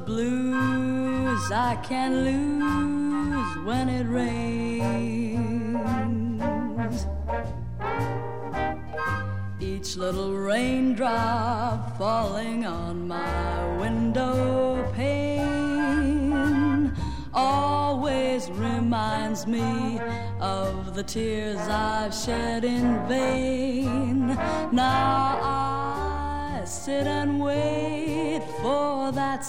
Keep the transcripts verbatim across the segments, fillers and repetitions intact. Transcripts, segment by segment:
blues I can't lose when it rains. Each little raindrop falling on my window pane always reminds me of the tears I've shed in vain. Now I sit and wait for that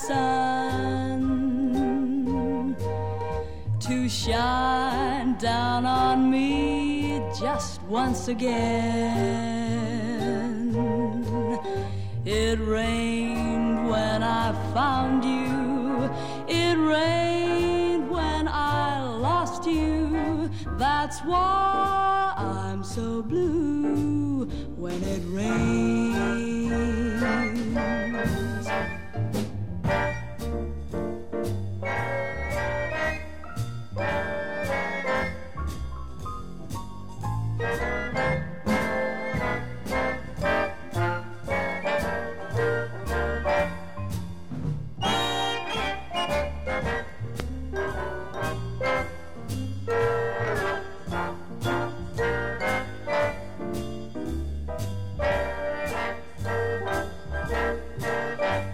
sun to shine down on me just once again. It rained when I found you. It rained when I lost you. That's why I'm so blue when it rains.